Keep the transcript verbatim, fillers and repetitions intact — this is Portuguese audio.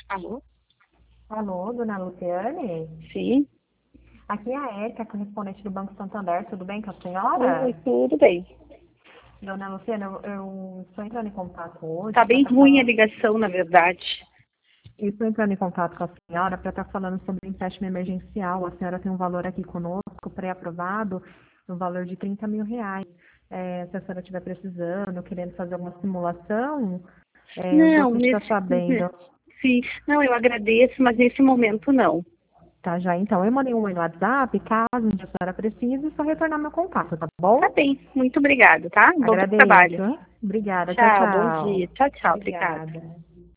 Alô? Alô, dona Luciane? Sim. Aqui é a Érica, correspondente do Banco Santander. Tudo bem com a Oi, senhora? tudo bem. Dona Luciane, eu, eu estou entrando em contato hoje Tá para bem estar ruim a falando. ligação, na verdade. Eu estou entrando em contato com a senhora para estar falando sobre o empréstimo emergencial. A senhora tem um valor aqui conosco, pré-aprovado, no valor de trinta mil reais. É, se a senhora estiver precisando, querendo fazer alguma simulação, é, eu Não, gostaria de estar nesse. sabendo. Sim, não, eu agradeço, mas nesse momento não. Tá, já então. Eu mandei um oi no WhatsApp, caso a senhora precise, é só retornar meu contato, tá Tá bom? bem, muito obrigada, tá? Bom trabalho. Agradeço. Obrigada. Tchau, Tchau, bom dia. tchau. Tchau, tchau, obrigada. Obrigada.